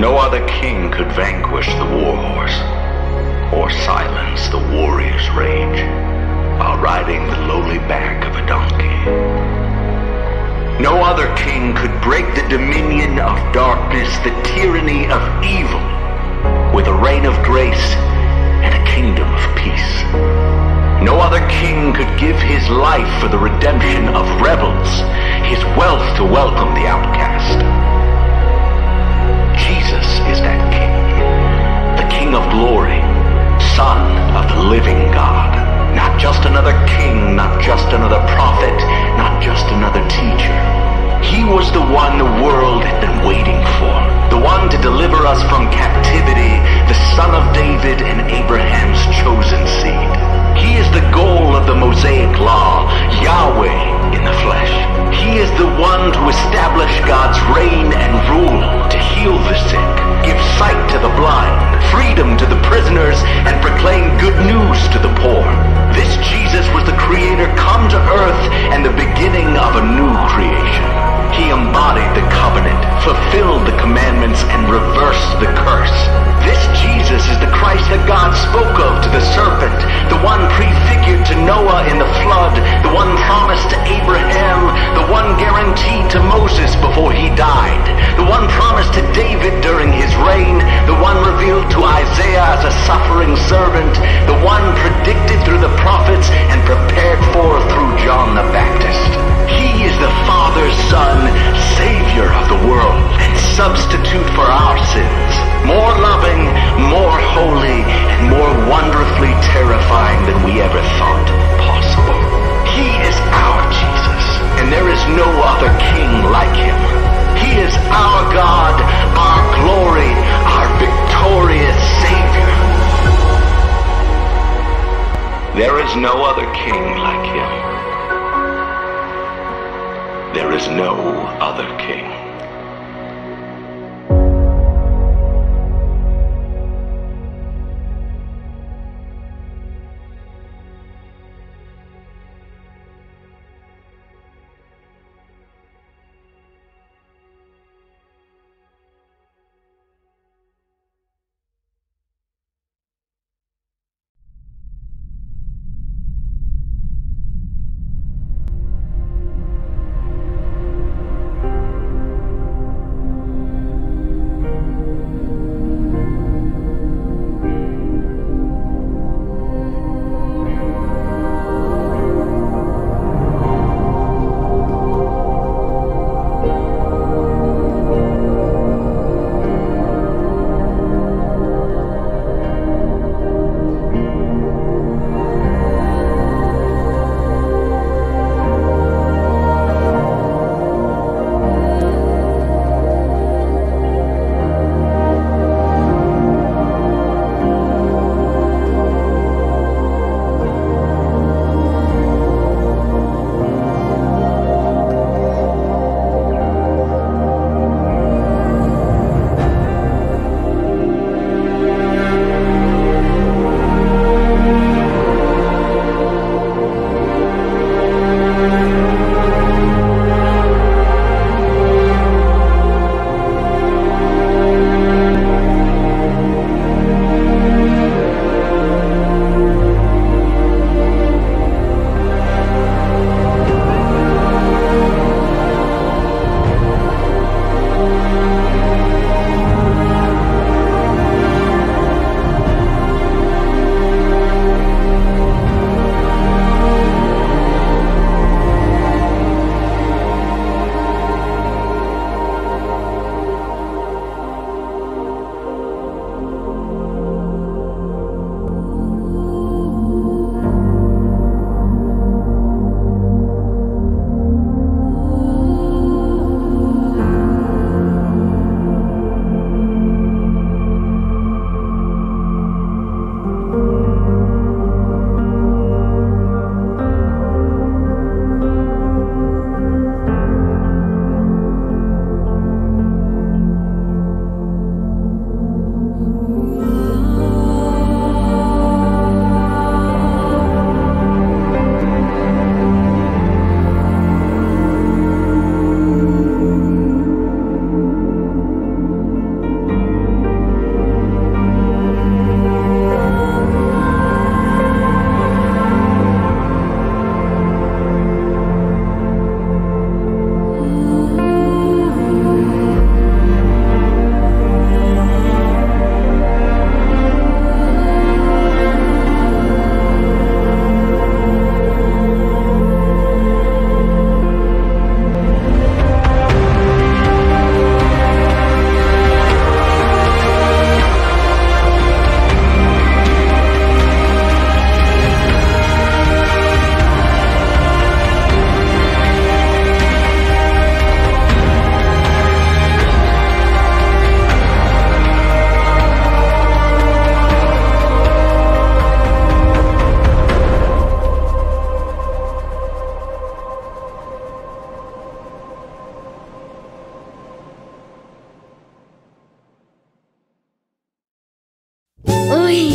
No other king could vanquish the war horse or silence the warrior's rage while riding the lowly back of a donkey. No other king could break the dominion of darkness, the tyranny of evil, with a reign of grace and a kingdom of peace. No other king could give his life for the redemption of rebels, his wealth to welcome the outcast. Jesus is that king, the King of glory, Son of the living God. Not just another king, not just another prophet, not just another teacher. He was the one the world had been waiting for, the one to deliver us from captivity, the Son of David and Abraham's chosen seed. He is the goal of the Mosaic law, Yahweh in the flesh. He is the one to establish God's reign and rule, to heal the sick, give sight to the blind, freedom to the prisoners, and proclaim good news to the poor. This Jesus was the Creator come to earth and the beginning of a new creation. He embodied the covenant, fulfilled the commandments, and reversed the curse. This Jesus is the Christ that God spoke of to the serpent, the one prefigured to Noah in the flood, the one promised to Abraham, the one guaranteed to Moses before he died, the one promised to David during his reign, the one revealed to Isaiah as a suffering servant, the one predicted through the prophets and prepared for through John the Baptist. He is the Father's Son, Savior of the world, and substitute for our sins. More loving, more holy, and more wonderfully terrifying than we ever thought possible. He is our Jesus, and there is no other king like him. He is our God, our glory, our victorious Savior. There is no other king like him. There is no other king.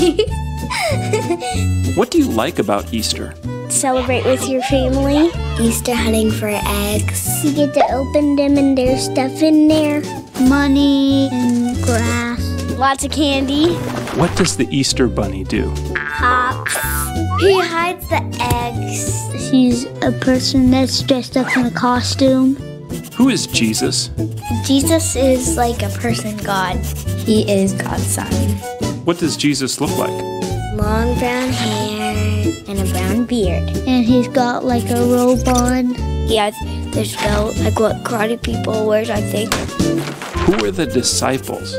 What do you like about Easter? Celebrate with your family. Easter hunting for eggs. You get to open them and there's stuff in there. Money and grass. Lots of candy. What does the Easter bunny do? Hops. He hides the eggs. He's a person that's dressed up in a costume. Who is Jesus? Jesus is like a person God. He is God's son. What does Jesus look like? Long brown hair and a brown beard. And he's got like a robe on. He has this belt, like what karate people wear, I think. Who are the disciples?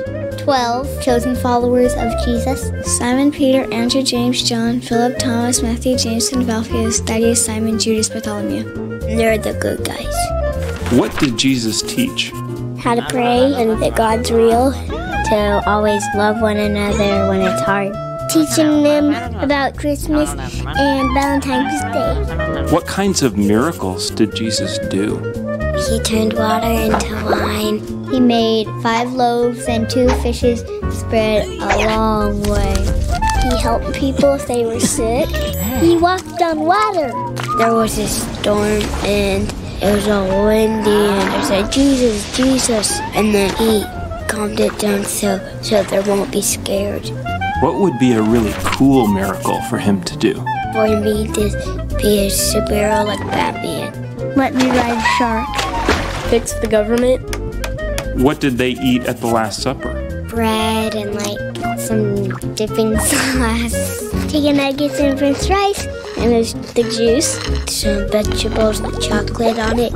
12 chosen followers of Jesus. Simon, Peter, Andrew, James, John, Philip, Thomas, Matthew, James, and Alphaeus, Thaddeus, Simon, Judas, Bartholomew. They're the good guys. What did Jesus teach? How to pray and that God's real. To always love one another when it's hard. Teaching them about Christmas and Valentine's Day. What kinds of miracles did Jesus do? He turned water into wine. He made 5 loaves and 2 fishes spread a long way. He helped people if they were sick. He walked on water. There was a storm and it was all windy and I said, Jesus, Jesus. And then he calmed it down so they won't be scared. What would be a really cool miracle for him to do? For me to be a superhero like Batman. Let me ride a shark. Fix the government. What did they eat at the Last Supper? Bread and like some dipping sauce. Chicken nuggets and french fries. And there's the juice. Some vegetables with chocolate on it.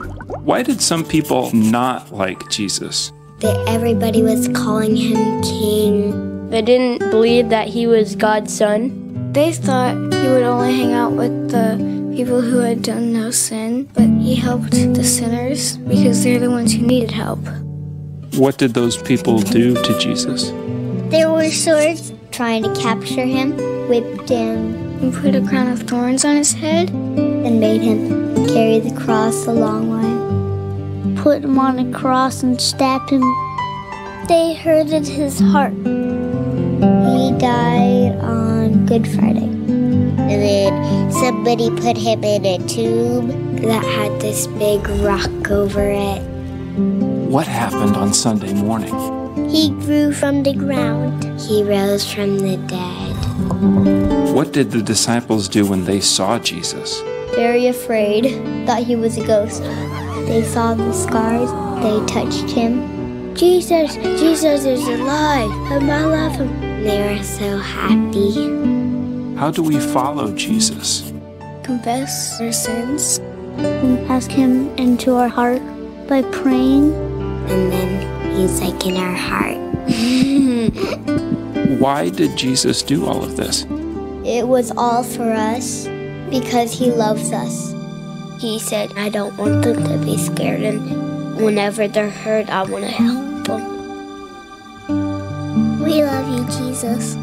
Why did some people not like Jesus? That everybody was calling him king. They didn't believe that he was God's son. They thought he would only hang out with the people who had done no sin, but he helped the sinners because they're the ones who needed help. What did those people do to Jesus? There were swords trying to capture him, whipped him, and put a crown of thorns on his head, and made him carry the cross a long way. Put him on a cross and stabbed him. They hurted his heart. He died on Good Friday. And then somebody put him in a tomb that had this big rock over it. What happened on Sunday morning? He grew from the ground. He rose from the dead. What did the disciples do when they saw Jesus? Very afraid, thought he was a ghost. They saw the scars, they touched him. Jesus, Jesus is alive, and I love him. They were so happy. How do we follow Jesus? Confess our sins. And ask him into our heart by praying. And then he's like in our heart. Why did Jesus do all of this? It was all for us because he loves us. He said, I don't want them to be scared, and whenever they're hurt, I want to help them. We love you, Jesus.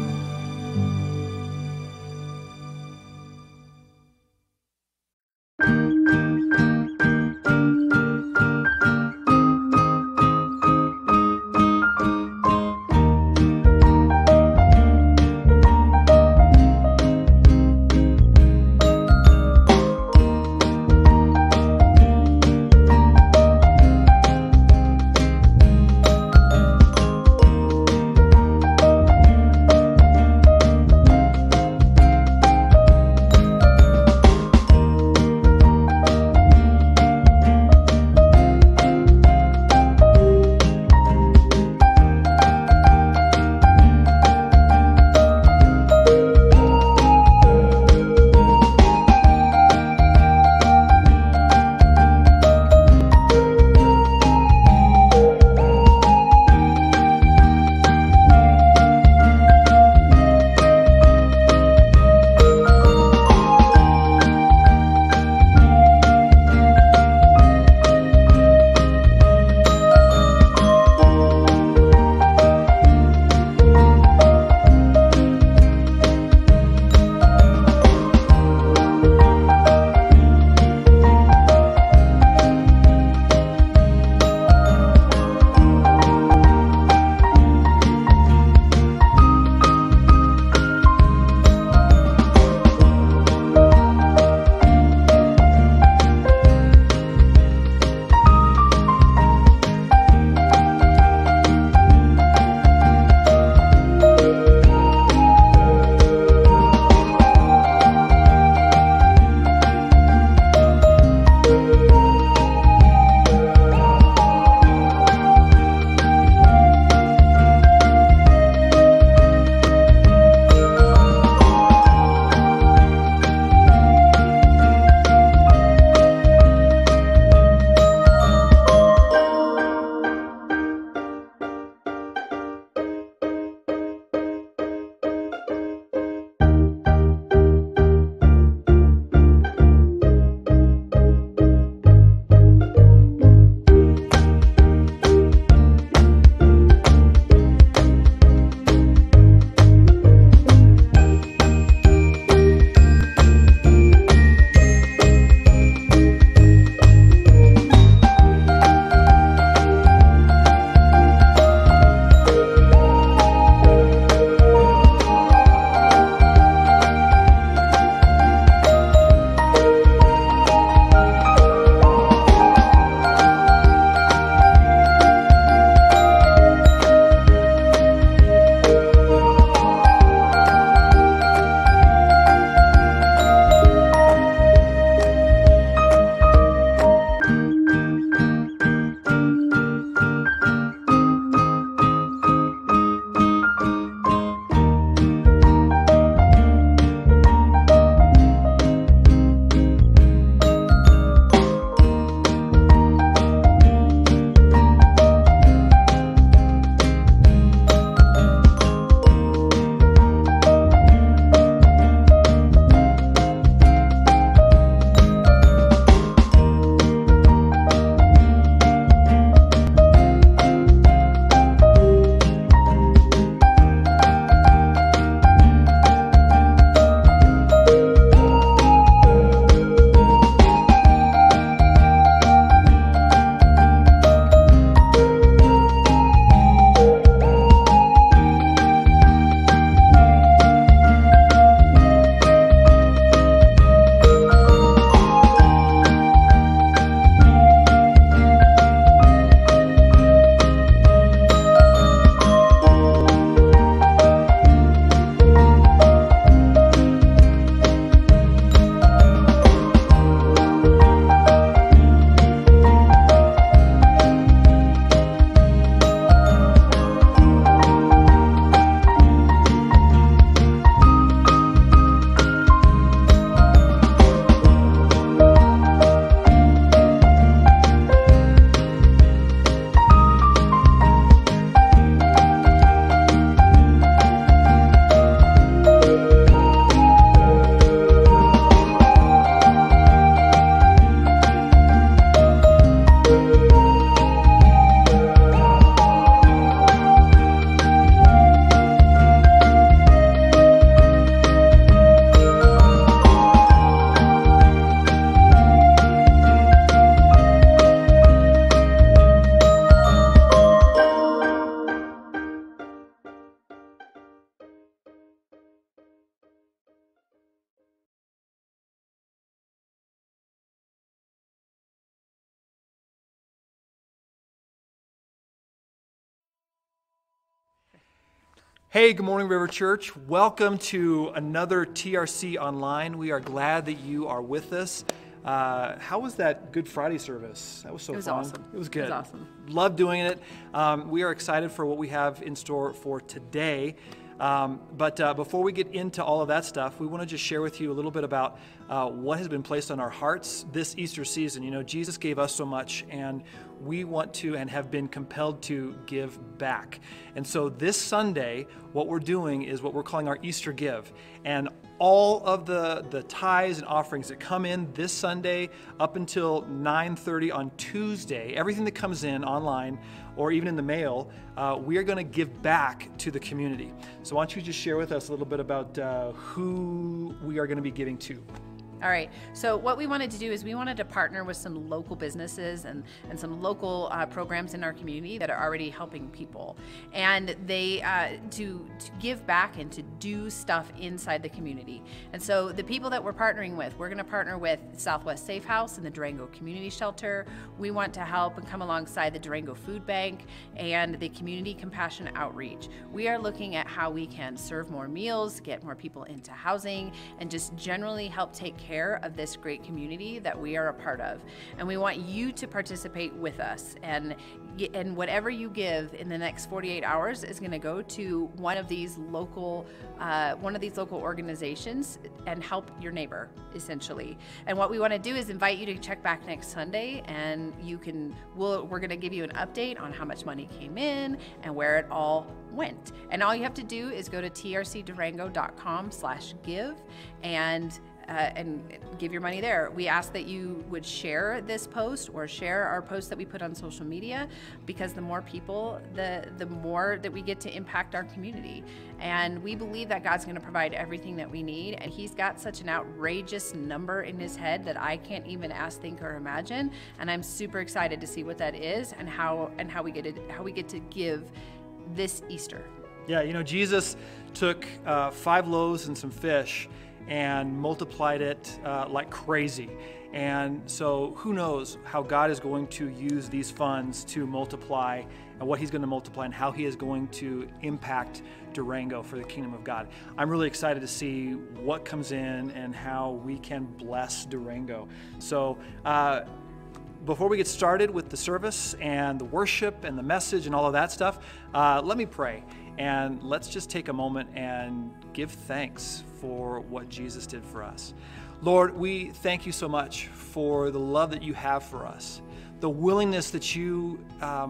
Hey, good morning, River Church. Welcome to another TRC Online. We are glad that you are with us. How was that Good Friday service? That was so fun. It was awesome. It was good. It was awesome. Love doing it. We are excited for what we have in store for today. But before we get into all of that stuff, we want to just share with you a little bit about what has been placed on our hearts this Easter season. You know, Jesus gave us so much, and we want to and have been compelled to give back. And so this Sunday, what we're doing is what we're calling our Easter Give. And all of the tithes and offerings that come in this Sunday up until 9:30 on Tuesday, everything that comes in online or even in the mail, we are going to give back to the community. So why don't you just share with us a little bit about who we are going to be giving to. All right, so what we wanted to do is we wanted to partner with some local businesses and some local programs in our community that are already helping people. And they, to give back and to do stuff inside the community. And so the people that we're partnering with, we're gonna partner with Southwest Safe House and the Durango Community Shelter. We want to help and come alongside the Durango Food Bank and the Community Compassion Outreach. We are looking at how we can serve more meals, get more people into housing, and just generally help take care of this great community that we are a part of. And we want you to participate with us. And whatever you give in the next 48 hours is going to go to one of these local organizations and help your neighbor, essentially. And what we want to do is invite you to check back next Sunday, and we're going to give you an update on how much money came in and where it all went. And all you have to do is go to trcdurango.com/give and give your money there. We ask that you would share this post or share our post that we put on social media, because the more people, the more that we get to impact our community. And we believe that God's going to provide everything that we need, and He's got such an outrageous number in His head that I can't even ask, think, or imagine. And I'm super excited to see what that is and how we get to give this Easter. Yeah, you know, Jesus took 5 loaves and some fish and multiplied it like crazy. And so who knows how God is going to use these funds to multiply, and what He's going to multiply, and how He is going to impact Durango for the kingdom of God. I'm really excited to see what comes in and how we can bless Durango. So before we get started with the service and the worship and the message and all of that stuff, let me pray. And let's just take a moment and give thanks for what Jesus did for us. Lord, we thank you so much for the love that you have for us, the willingness that you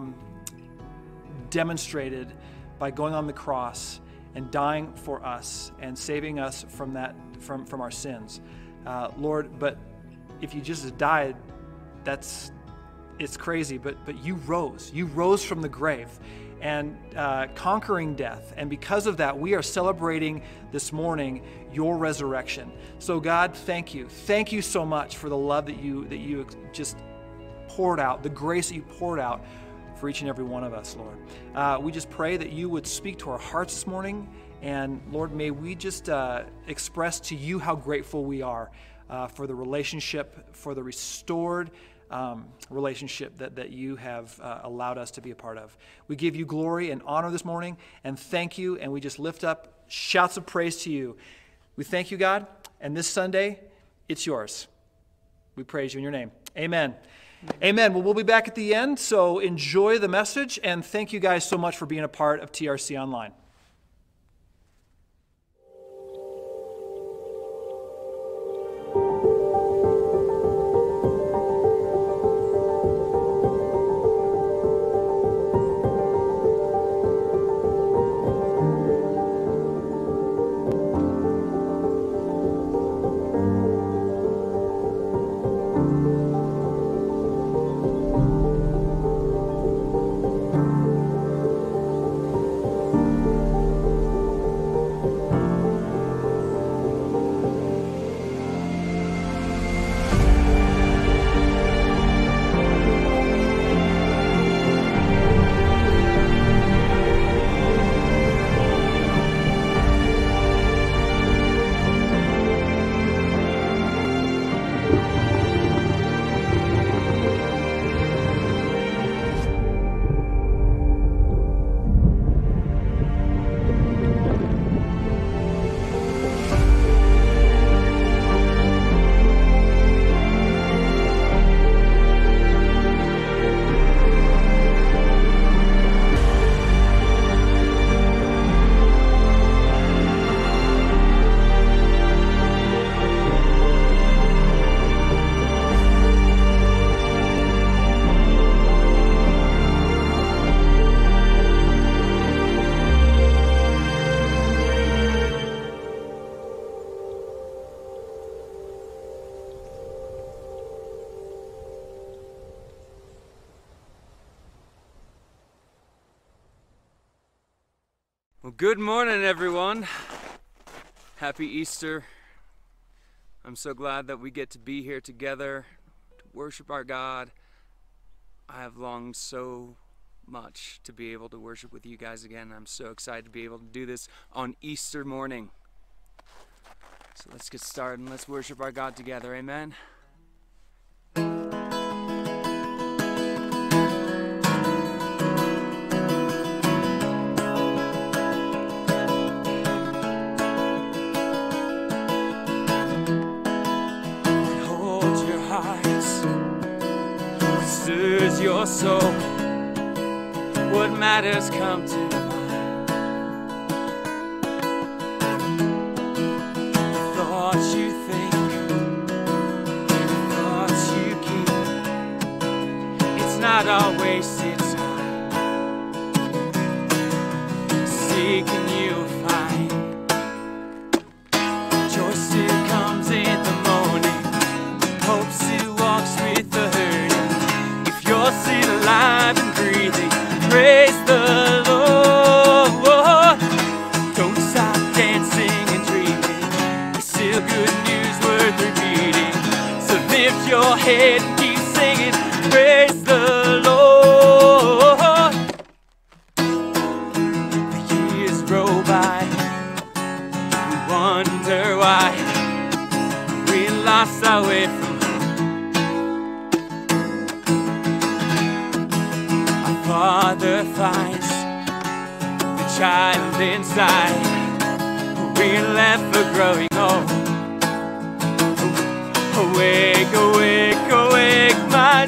demonstrated by going on the cross and dying for us and saving us from our sins. Lord, but if you just died, it's crazy, but you rose from the grave and conquering death. And because of that, we are celebrating this morning your resurrection. So God, thank you. Thank you so much for the love that you just poured out, the grace that you poured out for each and every one of us, Lord. We just pray that you would speak to our hearts this morning. And Lord, may we just express to you how grateful we are for the relationship, for the restored relationship that you have allowed us to be a part of. We give you glory and honor this morning, and thank you, and we just lift up shouts of praise to you. We thank you, God, and this Sunday, it's yours. We praise you in your name. Amen. Amen. Well, we'll be back at the end, so enjoy the message, and thank you guys so much for being a part of TRC Online. Well, good morning, everyone. Happy Easter. I'm so glad that we get to be here together to worship our God. I have longed so much to be able to worship with you guys again. I'm so excited to be able to do this on Easter morning. So let's get started and let's worship our God together. Amen. Your soul, what matters come to mind. The thoughts you think, the thoughts you keep, it's not our wasted time. Seeking you'll find. Joy still comes in the morning, hope still walks with the hurting. You're still alive and breathing, praise the Lord. Don't stop dancing and dreaming, it's still good news worth repeating. So lift your head and keep singing, praise the Lord. The years roll by, we wonder why we lost our way from Father finds the child inside. We're left for growing old. Awake, awake, awake, my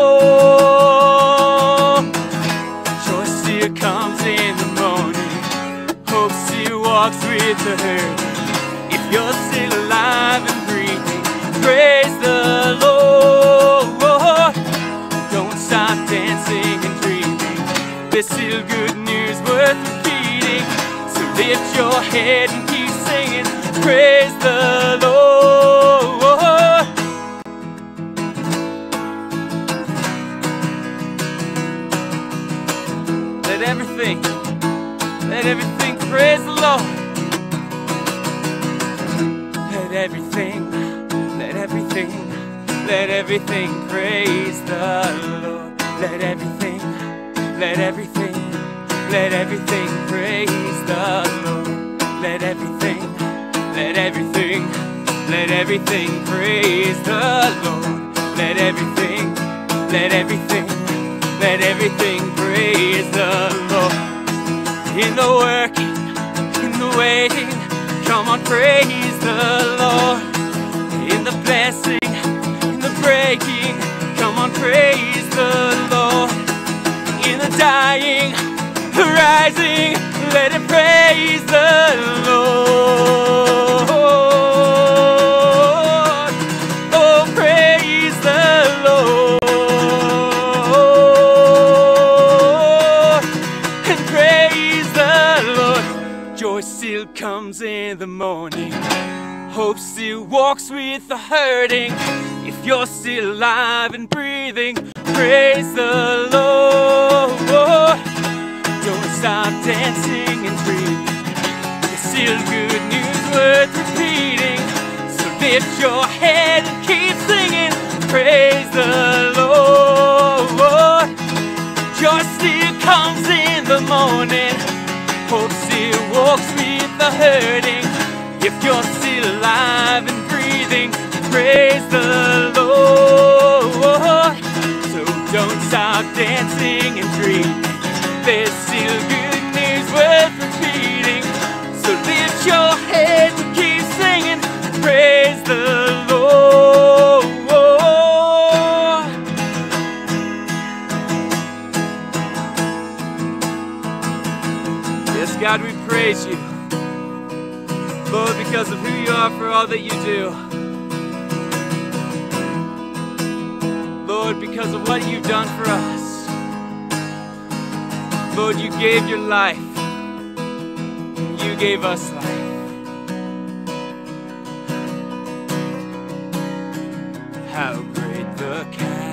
soul. Joy still comes in the morning, hope still walks with the herd. If you're still alive and breathing, praise the Lord. Don't stop dancing and dreaming, there's still good news worth repeating. So lift your head and keep singing, praise the Lord. Let everything praise the Lord. Let everything praise the Lord. Let everything praise the Lord. Let everything praise the Lord. Let everything praise the Lord. In the working, in the waiting, come on, praise the Lord. In the blessing, in the breaking, come on, praise the Lord. In the dying, the rising, let it praise the Lord. Oh, praise the Lord. And praise the Lord. Joy still comes in the morning, hope still walks with the hurting. If you're still alive and breathing, praise the Lord. Don't stop dancing and dreaming, there's still good news worth repeating. So lift your head and keep singing, praise the Lord. Joy still comes in the morning, hope still walks with the hurting. If you're still alive and breathing, praise the Lord. So don't stop dancing and dreaming, there's still good news worth repeating. So lift your head and keep singing, praise the Lord. Yes, God, we praise you, Lord, because of who you are, for all that you do. Lord, because of what you've done for us. Lord, you gave your life. You gave us life. How great the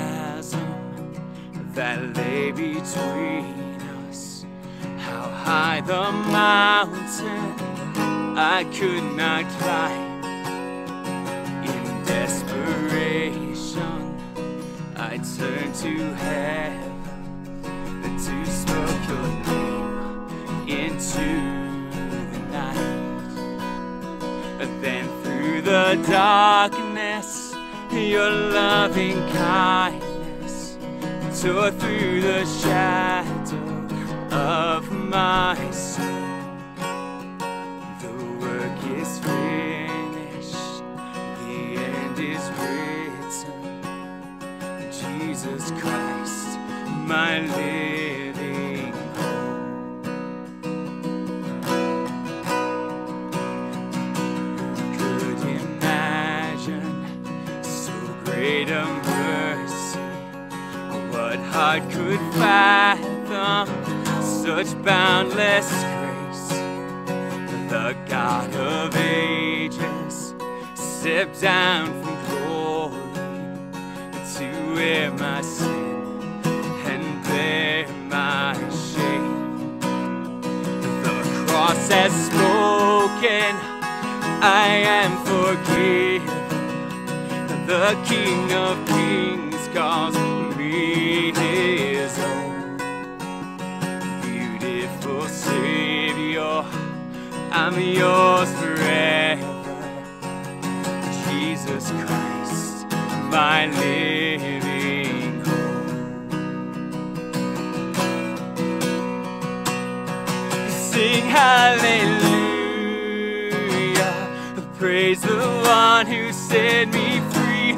chasm that lay between us. How high by the mountain I could not climb. In desperation, I turned to heaven to smoke your name into the night. Then through the darkness, your loving kindness tore through the shadow of my soul. The work is finished, the end is written. Jesus Christ, my living hope. Who could imagine so great a mercy? What heart could fathom such boundless grace? The God of ages stepped down from glory to wear my sin and bear my shame. The cross has spoken, I am forgiven. The King of Kings calls me his own. Beautiful Savior, I'm yours forever. Jesus Christ, my living hope. Sing hallelujah, praise the one who set me free.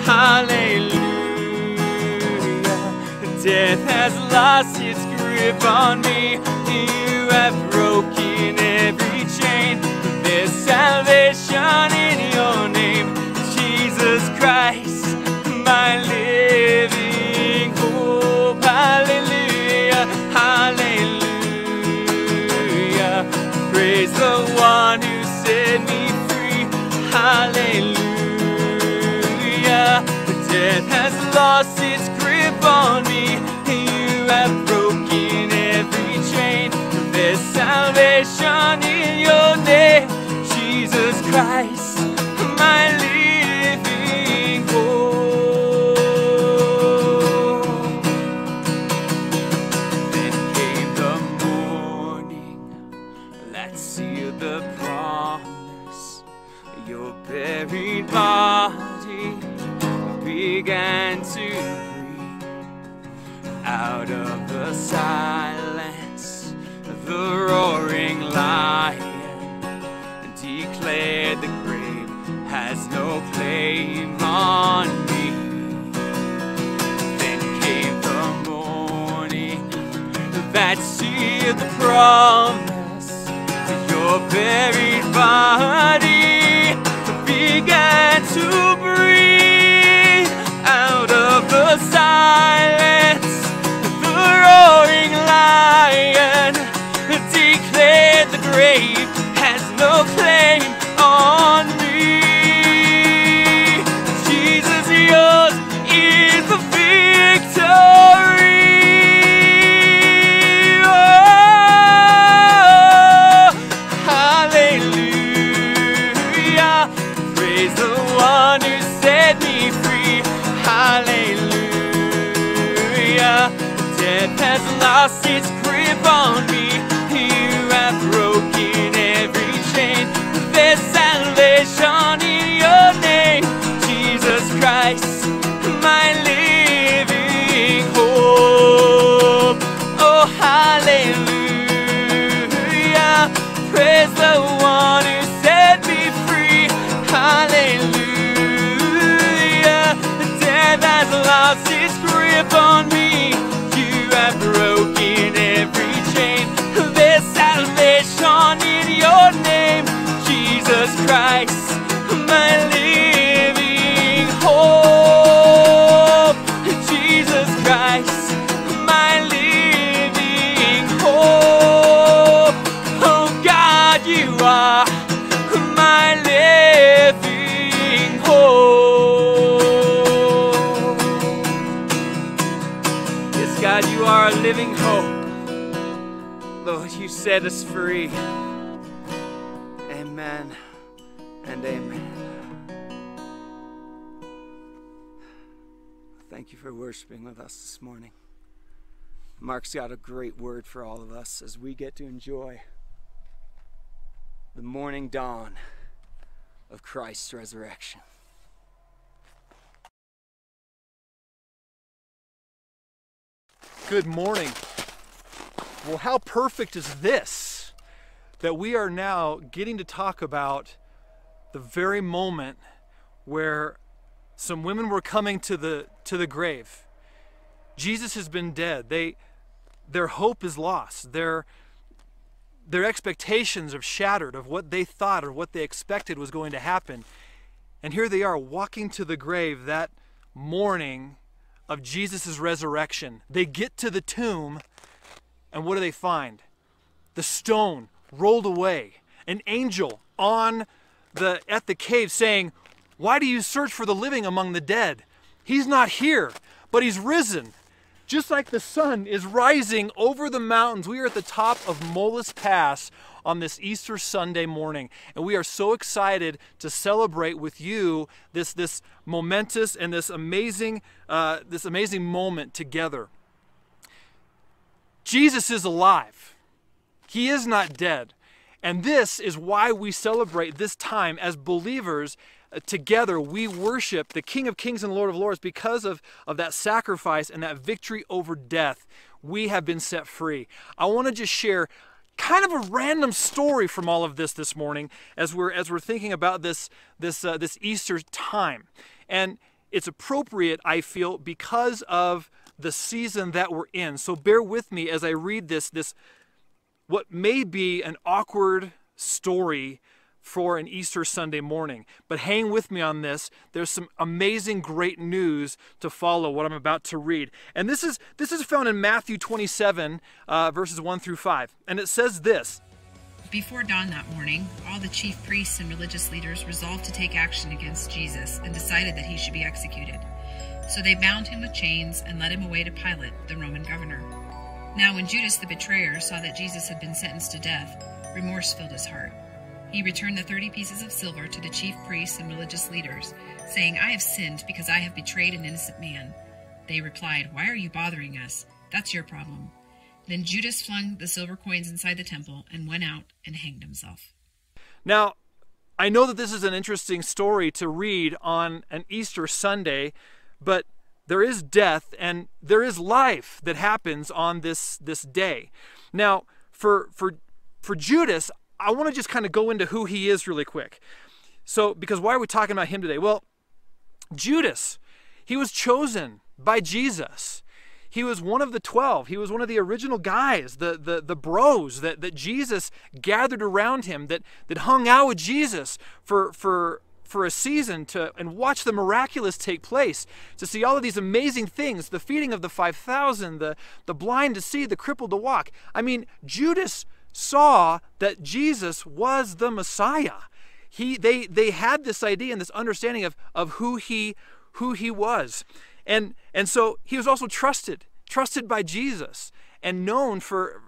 Hallelujah, death has lost its grip on me. You have broken every chain. There's salvation in your name, Jesus Christ, my living hope. Hallelujah, hallelujah, praise the one who set me free. Hallelujah, death has lost its grip on me. You have broken every chain. There's salvation in your name, Jesus Christ, my living hope. Then came the morning that sealed the promise. Your buried body began to breathe. Out of the silence, the roaring lion declared the grave has no claim on me. Then came the morning that sealed the promise. Your buried body began to breathe. Out of the silence, the roaring lion declared the grave has no claim on me. Jesus, yours is the victory. Oh, hallelujah, praise the one who set me free. Hallelujah, death has lost its grip on me. You have broken every chain. There's salvation in your name, Jesus Christ, my living hope. Oh, hallelujah, praise the one who set me free. Hallelujah, death has lost its grip on me. You have broken every chain. There's salvation in your name, Jesus Christ, you set us free. Amen and amen. Thank you for worshiping with us this morning. Mark's got a great word for all of us as we get to enjoy the morning dawn of Christ's resurrection. Good morning. Well, how perfect is this that we are now getting to talk about the very moment where some women were coming to the grave. Jesus has been dead. Their hope is lost. Their expectations are shattered of what they thought or what they expected was going to happen. And here they are walking to the grave that morning of Jesus' resurrection. They get to the tomb, and what do they find? The stone rolled away. An angel at the cave saying, "Why do you search for the living among the dead? He's not here, but he's risen." Just like the sun is rising over the mountains, we are at the top of Mullis Pass on this Easter Sunday morning. And we are so excited to celebrate with you this momentous and this amazing moment together. Jesus is alive. He is not dead. And this is why we celebrate this time as believers. Together we worship the King of Kings and Lord of Lords because of that sacrifice and that victory over death. We have been set free. I want to just share kind of a random story from all of this morning as we're thinking about this Easter time. And it's appropriate, I feel, because of the season that we're in. So bear with me as I read this what may be an awkward story for an Easter Sunday morning. But hang with me on this. There's some amazing, great news to follow what I'm about to read. And this is found in Matthew 27, verses 1 through 5. And it says this. Before dawn that morning, all the chief priests and religious leaders resolved to take action against Jesus and decided that he should be executed. So they bound him with chains and led him away to Pilate, the Roman governor. Now when Judas the betrayer saw that Jesus had been sentenced to death, remorse filled his heart. He returned the 30 pieces of silver to the chief priests and religious leaders, saying, "I have sinned because I have betrayed an innocent man." They replied, "Why are you bothering us? That's your problem." Then Judas flung the silver coins inside the temple and went out and hanged himself. Now, I know that this is an interesting story to read on an Easter Sunday, but there is death and there is life that happens on this day. Now, for Judas, I want to just kind of go into who he is really quick. So, because why are we talking about him today? Well, Judas, he was chosen by Jesus. He was one of the 12. He was one of the original guys, the bros that Jesus gathered around him, that hung out with Jesus for a season and watch the miraculous take place, to see all of these amazing things, the feeding of the 5,000, the blind to see, the crippled to walk. I mean, Judas saw that Jesus was the Messiah. They had this idea and this understanding of who he was. And so he was also trusted by Jesus and known for,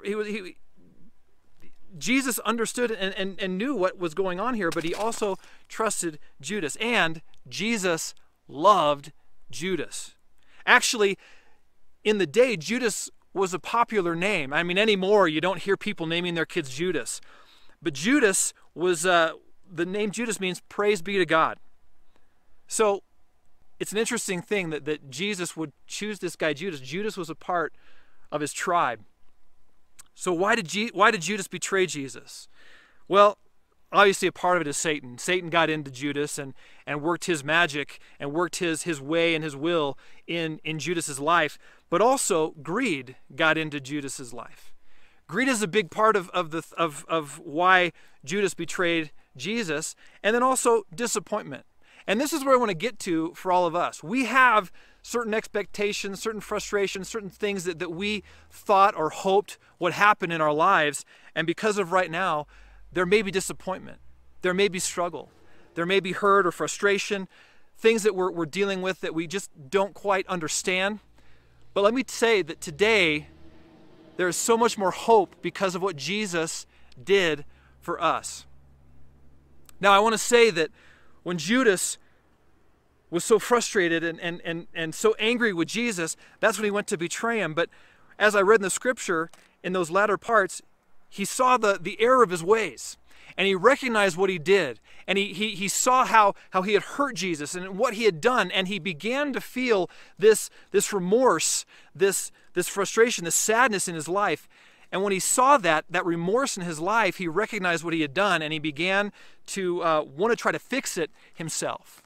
Jesus understood and knew what was going on here, but he also trusted Judas. And Jesus loved Judas. Actually, in the day, Judas was a popular name. I mean, anymore, you don't hear people naming their kids Judas. But Judas was, the name Judas means praise be to God. So it's an interesting thing that Jesus would choose this guy Judas. Judas was a part of his tribe. So why did Judas betray Jesus? Well, obviously a part of it is Satan. Satan got into Judas and worked his magic and worked his way and his will in Judas's life. But also greed got into Judas's life. Greed is a big part of why Judas betrayed Jesus. And then also disappointment. And this is where I want to get to for all of us. We have certain expectations, certain frustrations, certain things that we thought or hoped would happen in our lives. And because of right now, there may be disappointment. There may be struggle. There may be hurt or frustration, things that we're dealing with that we just don't quite understand. But let me say that today, There is so much more hope because of what Jesus did for us. Now, I want to say that when Judas was so frustrated and so angry with Jesus, that's when he went to betray him. But as I read in the scripture, in those latter parts, he saw the error of his ways. And he recognized what he did. And he saw how he had hurt Jesus and what he had done. And he began to feel this remorse, this frustration, this sadness in his life. And when he saw that remorse in his life, he recognized what he had done, and he began to want to try to fix it himself.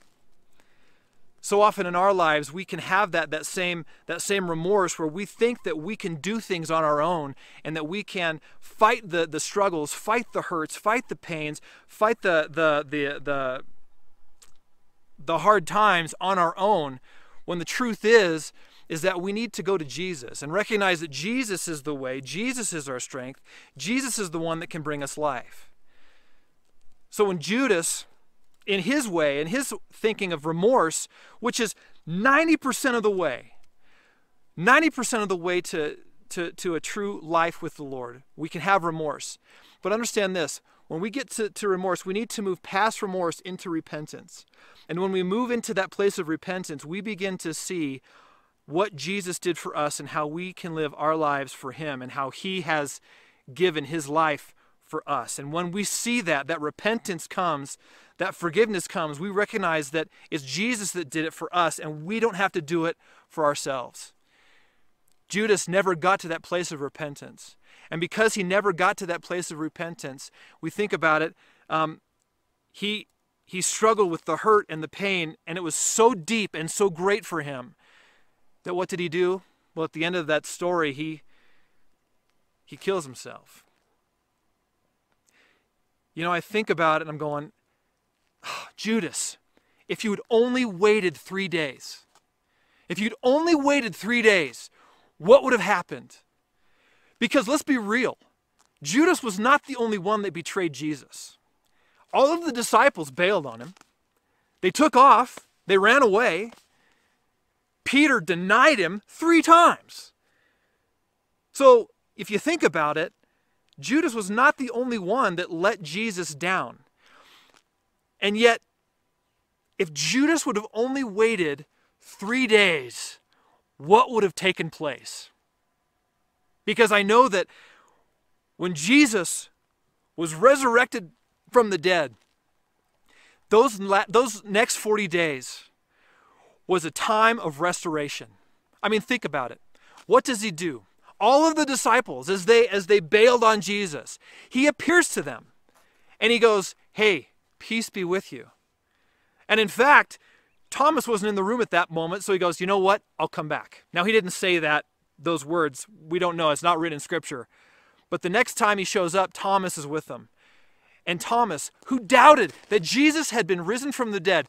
So often in our lives, we can have that same remorse where we think that we can do things on our own and that we can fight the struggles, fight the hurts, fight the pains, fight the hard times on our own, when the truth is that we need to go to Jesus and recognize that Jesus is the way, Jesus is our strength, Jesus is the one that can bring us life. So when Judas, in his way, in his thinking of remorse, which is 90% of the way, 90% of the way to a true life with the Lord, we can have remorse. But understand this, when we get to remorse, we need to move past remorse into repentance. And when we move into that place of repentance, we begin to see what Jesus did for us and how we can live our lives for him and how he has given his life for us. And when we see that repentance comes, that forgiveness comes, we recognize that it's Jesus that did it for us and we don't have to do it for ourselves. Judas never got to that place of repentance. And because he never got to that place of repentance, we think about it, he struggled with the hurt and the pain, and it was so deep and so great for him that what did he do? Well, at the end of that story, he kills himself. You know, I think about it and I'm going, oh, Judas, if you had only waited 3 days, if you'd only waited 3 days, what would have happened? Because let's be real, Judas was not the only one that betrayed Jesus. All of the disciples bailed on him. They took off, they ran away. Peter denied him 3 times. So if you think about it, Judas was not the only one that let Jesus down. And yet, if Judas would have only waited 3 days, what would have taken place? Because I know that when Jesus was resurrected from the dead, those next 40 days was a time of restoration. I mean, think about it. What does he do? All of the disciples, as they bailed on Jesus, he appears to them and he goes, hey, peace be with you. And in fact, Thomas wasn't in the room at that moment, so he goes, you know what? I'll come back. Now, he didn't say those words. We don't know. It's not written in Scripture. But the next time he shows up, Thomas is with them. And Thomas, who doubted that Jesus had been risen from the dead,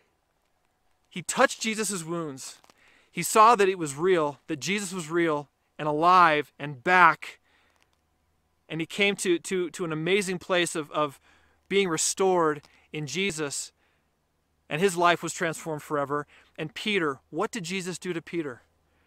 he touched Jesus' wounds. He saw that it was real, that Jesus was real and alive and back. And he came to an amazing place of being restored in Jesus. And his life was transformed forever. And Peter, what did Jesus do to Peter?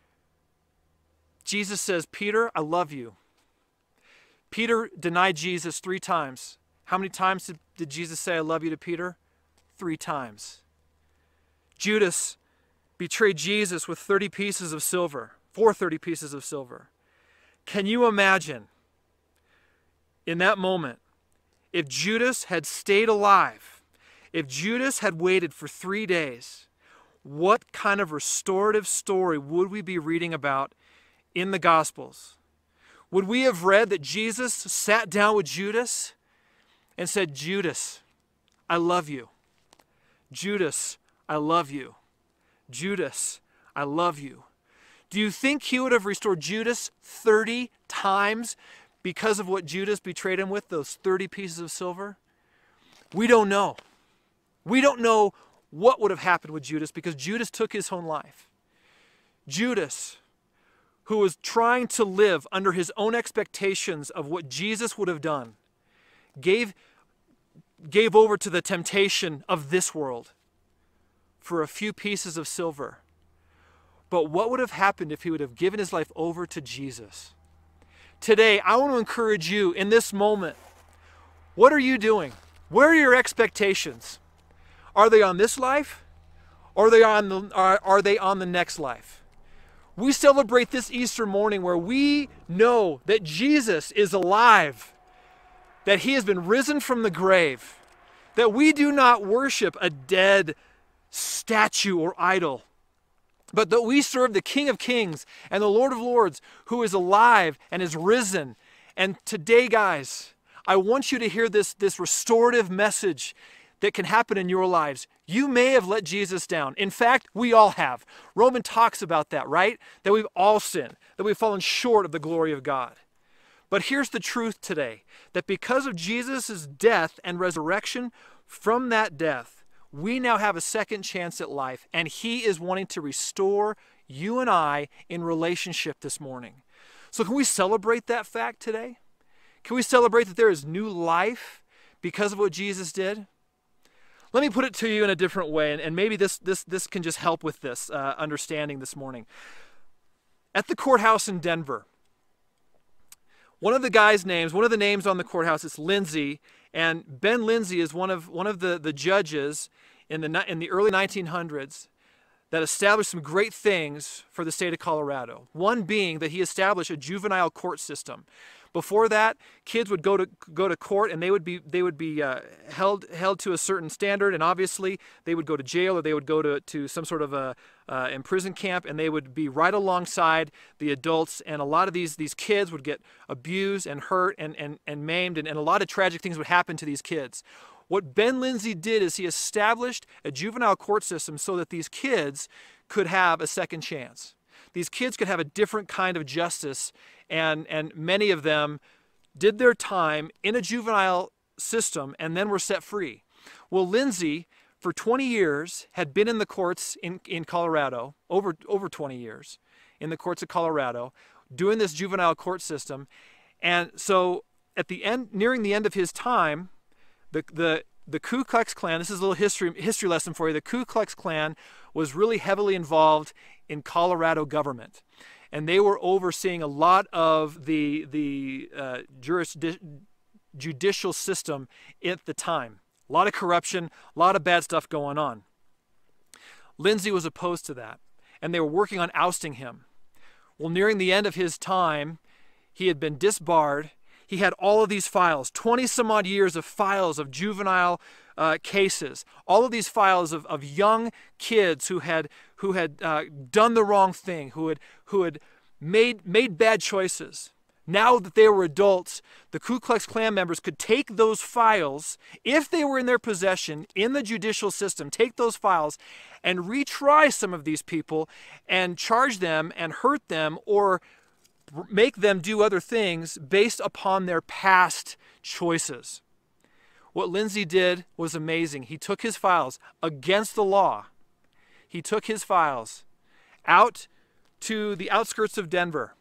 Jesus says, Peter, I love you. Peter denied Jesus 3 times. How many times did Jesus say, I love you to Peter? 3 times. Judas betrayed Jesus with 30 pieces of silver, for 30 pieces of silver. Can you imagine in that moment, if Judas had stayed alive, if Judas had waited for 3 days, what kind of restorative story would we be reading about in the Gospels? Would we have read that Jesus sat down with Judas and said, Judas, I love you. Judas, I love you. Judas, I love you. Do you think he would have restored Judas 30 times because of what Judas betrayed him with, those 30 pieces of silver? We don't know. We don't know what would have happened with Judas because Judas took his own life. Judas, who was trying to live under his own expectations of what Jesus would have done, gave over to the temptation of this world for a few pieces of silver. But what would have happened if he would have given his life over to Jesus? today, I want to encourage you in this moment. What are you doing? Where are your expectations? Are they on this life? Or are they on the next life? We celebrate this Easter morning where we know that Jesus is alive, that he has been risen from the grave, that we do not worship a dead statue or idol, but that we serve the King of Kings and the Lord of Lords, who is alive and is risen. And today, guys, I want you to hear this restorative message that can happen in your lives. You may have let Jesus down. In fact, we all have. Romans talks about that, right? That we've all sinned, that we've fallen short of the glory of God. But here's the truth today, that because of Jesus' death and resurrection from that death, we now have a second chance at life, and he is wanting to restore you and I in relationship this morning. So can we celebrate that fact today? Can we celebrate that there is new life because of what Jesus did? Let me put it to you in a different way, and maybe this can just help with this understanding this morning. At the courthouse in Denver, one of the names on the courthouse is Lindsay, and Ben Lindsay is one of the judges in the early 1900s that established some great things for the state of Colorado. One being that he established a juvenile court system. Before that, kids would go to court, and they would be held to a certain standard, and obviously they would go to jail, or they would go to some sort of a imprisoned camp, and they would be right alongside the adults. And a lot of these kids would get abused and hurt and maimed, and a lot of tragic things would happen to these kids. What Ben Lindsay did is he established a juvenile court system so that these kids could have a second chance. These kids could have a different kind of justice, and many of them did their time in a juvenile system and then were set free. Well, Lindsay, for 20 years, had been in the courts in Colorado, over 20 years, in the courts of Colorado, doing this juvenile court system. And so at the end, nearing the end of his time, the Ku Klux Klan, this is a little history lesson for you, the Ku Klux Klan was really heavily involved in Colorado government. And they were overseeing a lot of the judicial system at the time. A lot of corruption, a lot of bad stuff going on. Lindsay was opposed to that, and they were working on ousting him. Well, nearing the end of his time, he had been disbarred. He had all of these files, 20 some odd years of files of juvenile cases, all of these files of young kids who had done the wrong thing, who had made bad choices. Now that they were adults, the Ku Klux Klan members could take those files, if they were in their possession in the judicial system, take those files and retry some of these people and charge them and hurt them or make them do other things based upon their past choices. What Lindsay did was amazing. He took his files against the law. He took his files out to the outskirts of Denver,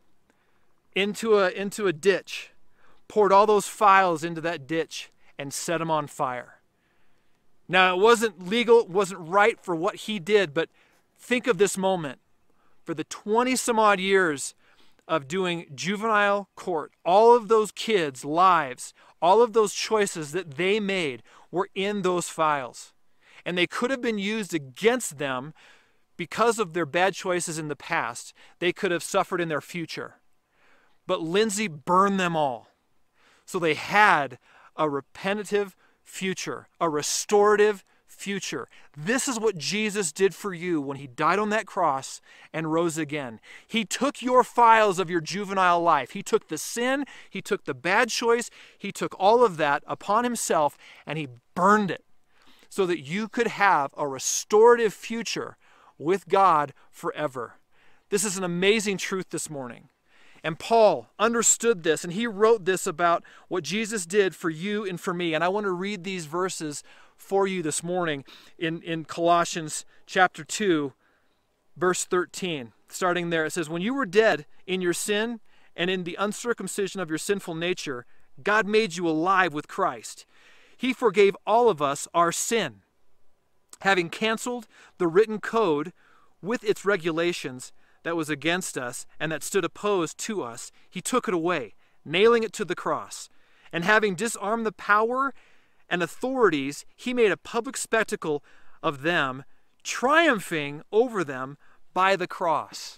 into a ditch, poured all those files into that ditch, and set them on fire. Now, it wasn't legal, it wasn't right for what he did, but think of this moment. For the 20 some odd years of doing juvenile court, all of those kids' lives, all of those choices that they made were in those files. And they could have been used against them because of their bad choices in the past. They could have suffered in their future. But Lindsay burned them all. So they had a repentative future, a restorative future. This is what Jesus did for you when he died on that cross and rose again. He took your files of your juvenile life. He took the sin, he took the bad choice, he took all of that upon himself, and he burned it so that you could have a restorative future with God forever. This is an amazing truth this morning. And Paul understood this, and he wrote this about what Jesus did for you and for me. And I want to read these verses for you this morning in Colossians chapter 2, verse 13. Starting there, it says, "When you were dead in your sin and in the uncircumcision of your sinful nature, God made you alive with Christ. He forgave all of us our sin, having canceled the written code with its regulations that was against us and that stood opposed to us, he took it away, nailing it to the cross. And having disarmed the power and authorities, he made a public spectacle of them, triumphing over them by the cross.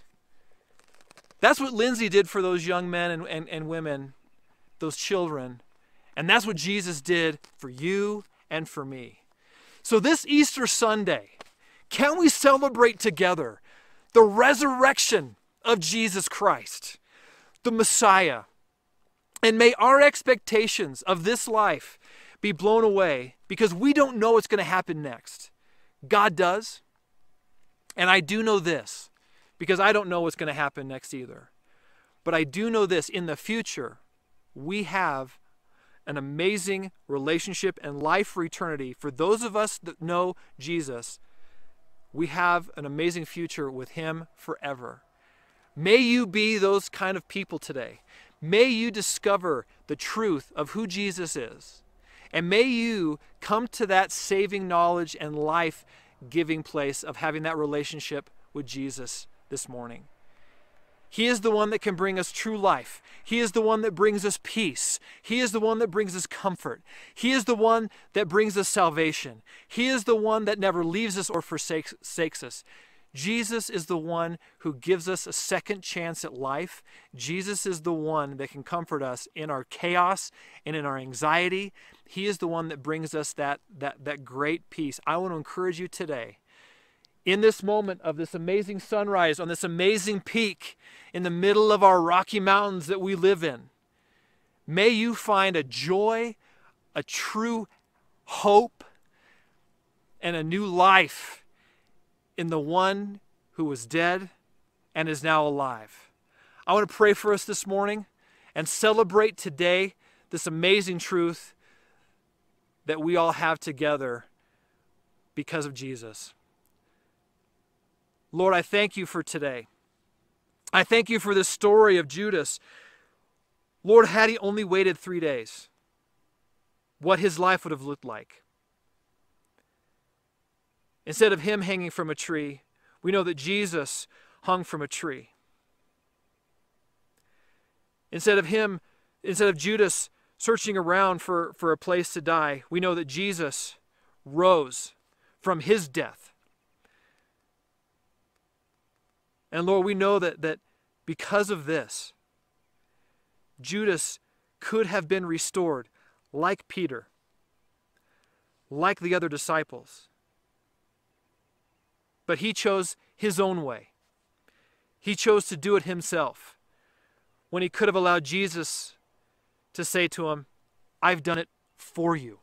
That's what Lindsay did for those young men and women, those children. And that's what Jesus did for you and for me. So this Easter Sunday, can we celebrate together the resurrection of Jesus Christ, the Messiah? And may our expectations of this life be blown away, because we don't know what's going to happen next. God does. And I do know this, because I don't know what's going to happen next either. But I do know this: in the future, we have an amazing relationship and life for eternity. For those of us that know Jesus, we have an amazing future with him forever. May you be those kind of people today. May you discover the truth of who Jesus is. And may you come to that saving knowledge and life-giving place of having that relationship with Jesus this morning. He is the one that can bring us true life. He is the one that brings us peace. He is the one that brings us comfort. He is the one that brings us salvation. He is the one that never leaves us or forsakes us. Jesus is the one who gives us a second chance at life. Jesus is the one that can comfort us in our chaos and in our anxiety. He is the one that brings us that great peace. I want to encourage you today, in this moment of this amazing sunrise on this amazing peak in the middle of our Rocky Mountains that we live in, may you find a joy, a true hope, and a new life in the one who was dead and is now alive. I want to pray for us this morning and celebrate today this amazing truth that we all have together because of Jesus. Lord, I thank you for today. I thank you for this story of Judas. Lord, had he only waited 3 days, what his life would have looked like. Instead of him hanging from a tree, we know that Jesus hung from a tree. Instead of Judas searching around for a place to die, we know that Jesus rose from his death. And Lord, we know that because of this, Judas could have been restored like Peter, like the other disciples. But he chose his own way. He chose to do it himself when he could have allowed Jesus to say to him, I've done it for you.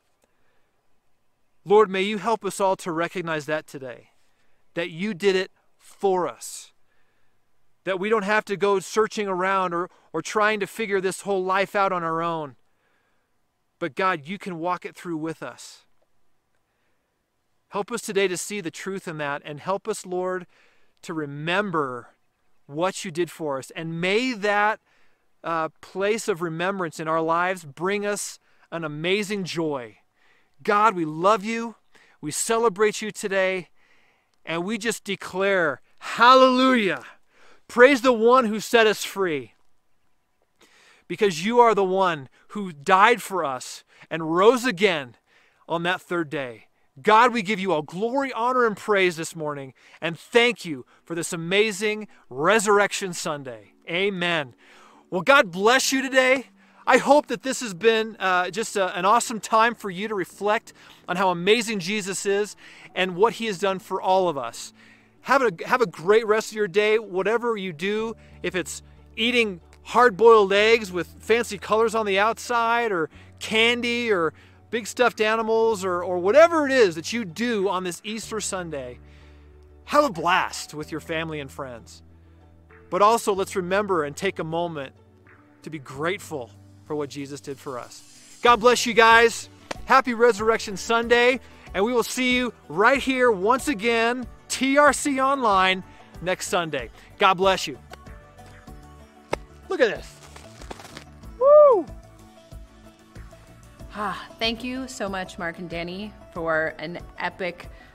Lord, may you help us all to recognize that today, that you did it for us, that we don't have to go searching around or trying to figure this whole life out on our own. But God, you can walk it through with us. Help us today to see the truth in that, and help us, Lord, to remember what you did for us. And may that place of remembrance in our lives bring us an amazing joy. God, we love you. We celebrate you today. And we just declare, hallelujah. Praise the one who set us free. Because you are the one who died for us and rose again on that third day. God, we give you all glory, honor, and praise this morning, and thank you for this amazing Resurrection Sunday. Amen. Well, God bless you today. I hope that this has been just an awesome time for you to reflect on how amazing Jesus is and what he has done for all of us. Have a great rest of your day, whatever you do, if it's eating hard-boiled eggs with fancy colors on the outside, or candy, or big stuffed animals, or whatever it is that you do on this Easter Sunday. Have a blast with your family and friends. But also, let's remember and take a moment to be grateful for what Jesus did for us. God bless you guys. Happy Resurrection Sunday. And we will see you right here once again, TRC Online, next Sunday. God bless you. Look at this. Woo! Thank you so much, Mark and Danny, for an epic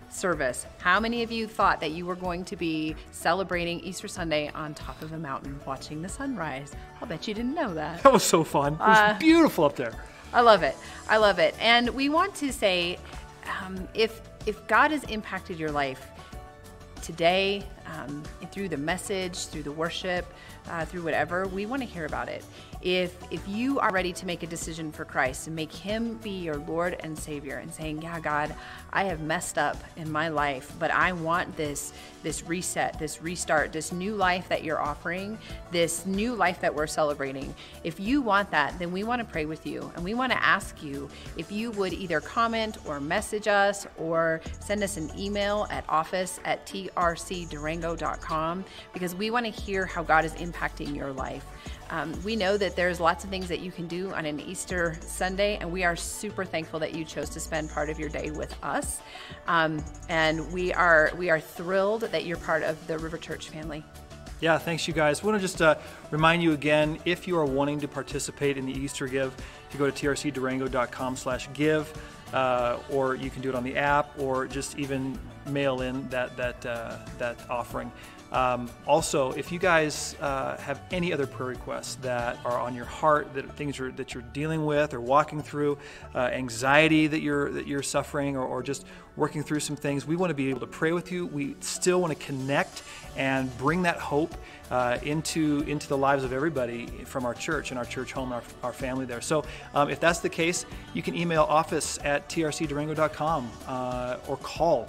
service. How many of you thought that you were going to be celebrating Easter Sunday on top of a mountain watching the sunrise? I'll bet you didn't know that. That was so fun. It was beautiful up there. I love it. I love it. And we want to say, if God has impacted your life today, through the message, through the worship, through whatever, we want to hear about it. If you are ready to make a decision for Christ and make him be your Lord and Savior and saying, yeah, God, I have messed up in my life, but I want this reset, this restart, this new life that you're offering, this new life that we're celebrating. If you want that, then we want to pray with you, and we want to ask you if you would either comment or message us or send us an email at office@trcdurango.com, because we want to hear how God is impacting your life. We know that there's lots of things that you can do on an Easter Sunday, and we are super thankful that you chose to spend part of your day with us. And we are thrilled that you're part of the River Church family. Yeah, thanks, you guys. I want to just remind you again, if you are wanting to participate in the Easter Give, you go to trcdurango.com/give, or you can do it on the app, or just even mail in that offering. Also, if you guys have any other prayer requests that are on your heart, things that you're dealing with or walking through, anxiety that you're suffering, or just working through some things, we want to be able to pray with you. We still want to connect and bring that hope into the lives of everybody from our church and our church home, our family there. So if that's the case, you can email office@trcdurango.com or call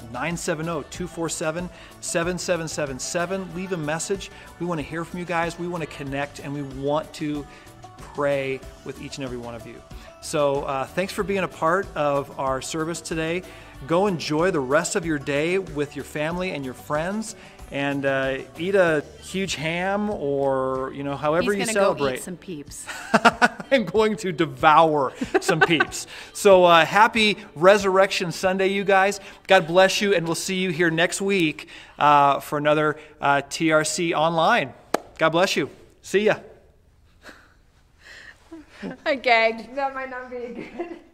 970-247-7777. Leave a message. We want to hear from you guys. We want to connect, and we want to pray with each and every one of you. So thanks for being a part of our service today. Go enjoy the rest of your day with your family and your friends, and eat a huge ham, or however you celebrate. He's gonna go eat some Peeps. I'm going to devour some Peeps. So happy Resurrection Sunday, you guys. God bless you, and we'll see you here next week for another TRC Online. God bless you. See ya. I gagged. That might not be good.